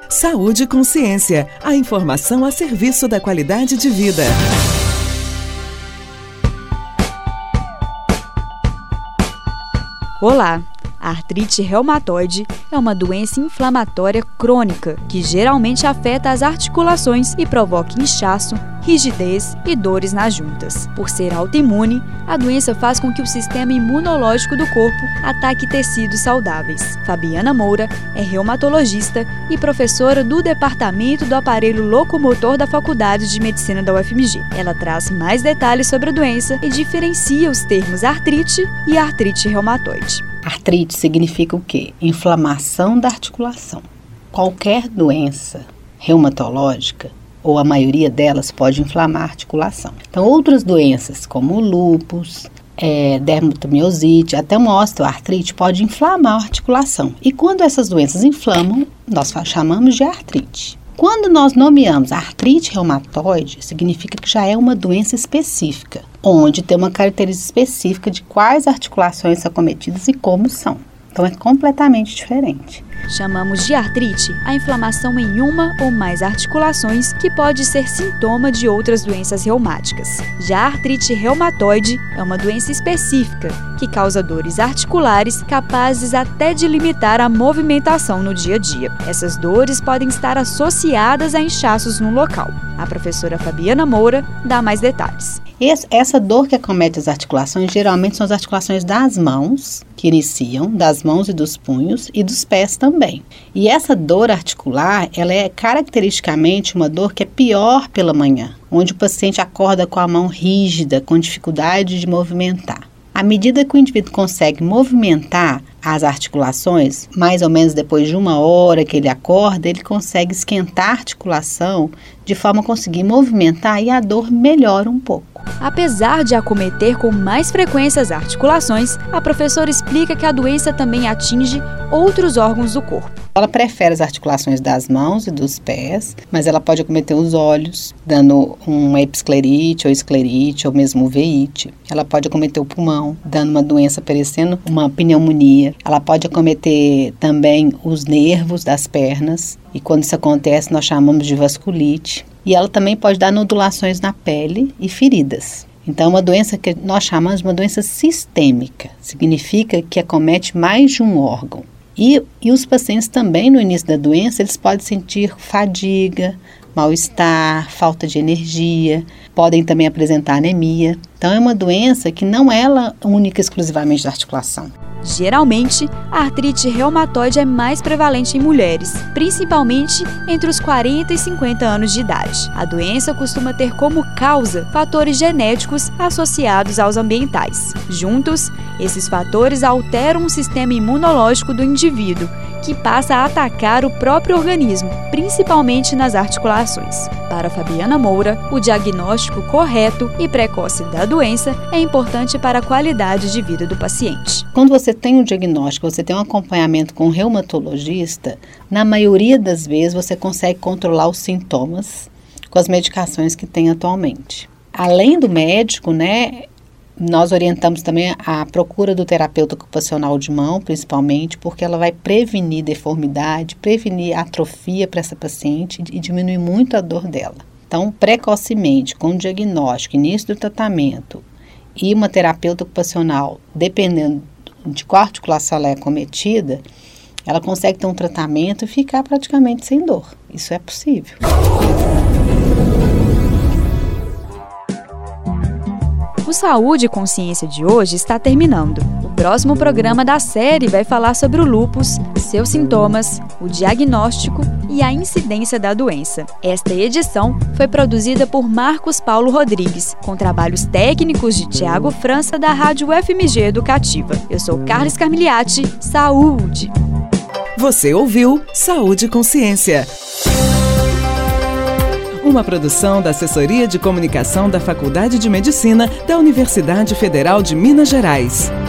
Saúde e Consciência, a informação a serviço da qualidade de vida. Olá! A artrite reumatoide é uma doença inflamatória crônica que geralmente afeta as articulações e provoca inchaço, rigidez e dores nas juntas. Por ser autoimune, a doença faz com que o sistema imunológico do corpo ataque tecidos saudáveis. Fabiana Moura é reumatologista e professora do Departamento do Aparelho Locomotor da Faculdade de Medicina da UFMG. Ela traz mais detalhes sobre a doença e diferencia os termos artrite e artrite reumatoide. Artrite significa o quê? Inflamação da articulação. Qualquer doença reumatológica, ou a maioria delas, pode inflamar a articulação. Então, outras doenças, como o lúpus, dermatomiosite, até uma osteoartrite, pode inflamar a articulação. E quando essas doenças inflamam, nós chamamos de artrite. Quando nós nomeamos artrite reumatoide, significa que já é uma doença específica, onde tem uma característica específica de quais articulações são acometidas e como são. Então é completamente diferente. Chamamos de artrite a inflamação em uma ou mais articulações que pode ser sintoma de outras doenças reumáticas. Já a artrite reumatoide é uma doença específica que causa dores articulares capazes até de limitar a movimentação no dia a dia. Essas dores podem estar associadas a inchaços no local. A professora Fabiana Moura dá mais detalhes. Essa dor que acomete as articulações, geralmente são as articulações das mãos, que iniciam, das mãos e dos punhos, e dos pés também. E essa dor articular, ela é caracteristicamente uma dor que é pior pela manhã, onde o paciente acorda com a mão rígida, com dificuldade de movimentar. À medida que o indivíduo consegue movimentar as articulações, mais ou menos depois de 1 hora que ele acorda, ele consegue esquentar a articulação de forma a conseguir movimentar e a dor melhora um pouco. Apesar de acometer com mais frequência as articulações, a professora explica que a doença também atinge outros órgãos do corpo. Ela prefere as articulações das mãos e dos pés, mas ela pode acometer os olhos, dando uma episclerite ou esclerite ou mesmo uveíte. Ela pode acometer o pulmão, dando uma doença parecendo uma pneumonia. Ela pode acometer também os nervos das pernas e quando isso acontece nós chamamos de vasculite. E ela também pode dar nodulações na pele e feridas. Então, é uma doença que nós chamamos de uma doença sistêmica. Significa que acomete mais de um órgão. E os pacientes também, no início da doença, eles podem sentir fadiga, mal-estar, falta de energia, podem também apresentar anemia. Então, é uma doença que não é ela única exclusivamente da articulação. Geralmente, a artrite reumatoide é mais prevalente em mulheres, principalmente entre os 40 e 50 anos de idade. A doença costuma ter como causa fatores genéticos associados aos ambientais. Juntos, esses fatores alteram o sistema imunológico do indivíduo, que passa a atacar o próprio organismo, principalmente nas articulações. Para Fabiana Moura, o diagnóstico correto e precoce da doença é importante para a qualidade de vida do paciente. Quando você tem um diagnóstico, você tem um acompanhamento com um reumatologista, na maioria das vezes você consegue controlar os sintomas com as medicações que tem atualmente. Além do médico, nós orientamos também a procura do terapeuta ocupacional de mão, principalmente, porque ela vai prevenir deformidade, prevenir atrofia para essa paciente e diminuir muito a dor dela. Então, precocemente, com o diagnóstico, início do tratamento e uma terapeuta ocupacional, dependendo de qual articulação ela é acometida, ela consegue ter um tratamento e ficar praticamente sem dor. Isso é possível. O Saúde e Consciência de hoje está terminando. O próximo programa da série vai falar sobre o lúpus, seus sintomas, o diagnóstico e a incidência da doença. Esta edição foi produzida por Marcos Paulo Rodrigues, com trabalhos técnicos de Tiago França, da Rádio UFMG Educativa. Eu sou Carlos Carmiliati. Saúde! Você ouviu Saúde e Consciência. Uma produção da Assessoria de Comunicação da Faculdade de Medicina da Universidade Federal de Minas Gerais.